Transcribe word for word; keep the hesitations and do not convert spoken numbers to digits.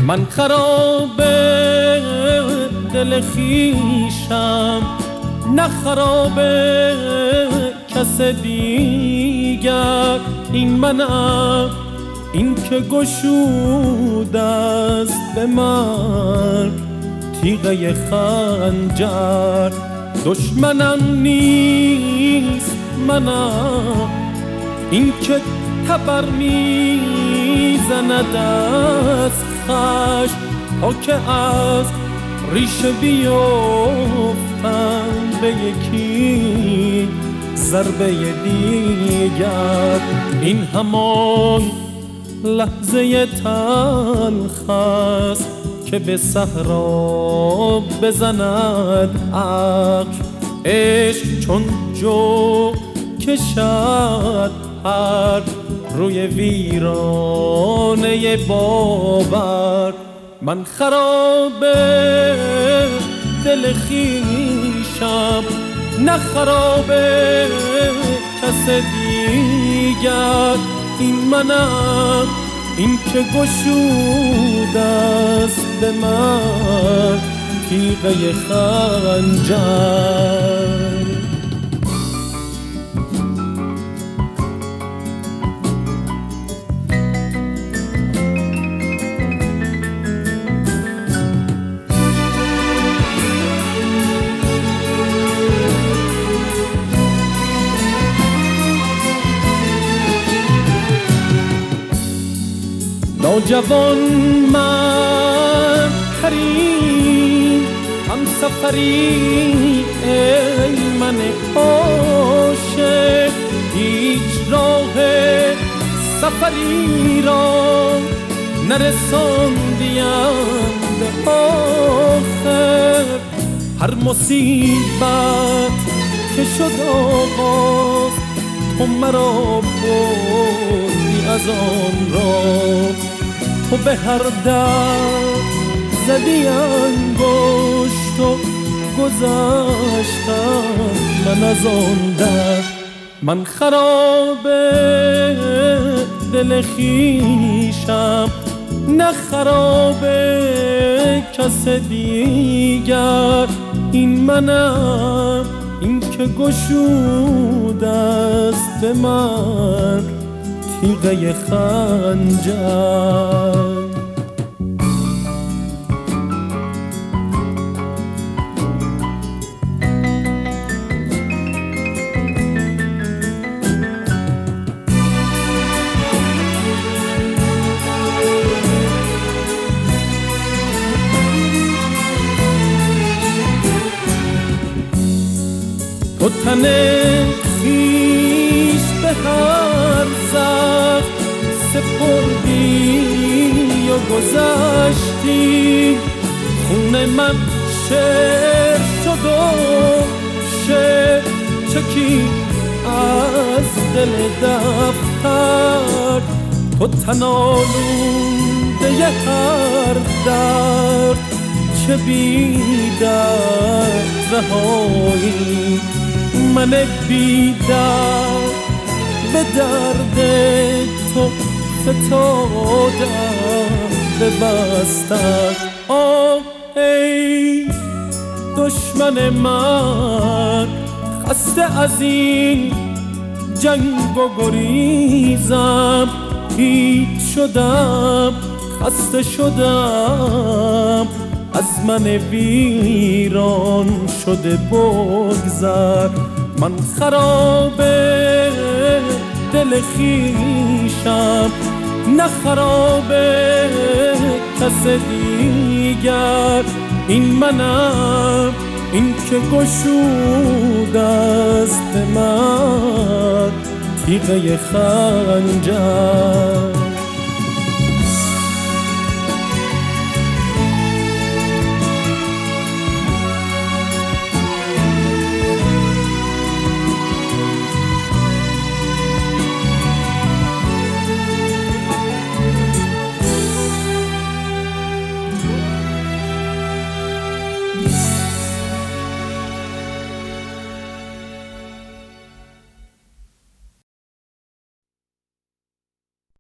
من خراب دل خویشم، نه خراب کس دیگر. این منم، این که گشوده است به من تیغه خنجر. دشمنم نیست منم، این که تبر میزند از خشم تا که از ریشه بیفتم به یکی ضربه دیگر. این همان لحظه تلخ است که به صحرا بزند عقل. عشق چون جو کشد پر روی ویرانه باور. من خراب دل خویشم، نه خراب کس دیگر. این منم، این که گشوده است به من تیغه خنجر. نوجوان من کریم هم سفری، ای من عاشق هیچ راه سفری را نرساندیم به آخر. هر مصیبت که شد آغاز تو مرا بردی از آن را. تو به هر در زدی انگشت و گذشتم من از آن در. من خراب دل خویشم، نه خراب کس دیگر. این منم، این که گشوده است به من تیغه خنجر. تو تن خویش به هر زخم سپردی و گذشتی. خون من شعر شد و شعر چکید از دل دفتر. تو تن آلوده هر درد، چه بی درد رهایی. من بی درد به درد تو فتادم به بستر. آه ای دشمن من، خسته از این جنگ و گریزم. هیچ شدم، خسته شدم از من ویران شده بگذر. من خراب دل خویشم، نه خراب کس دیگر. این منم، این که گشوده است به من تیغه خنجر.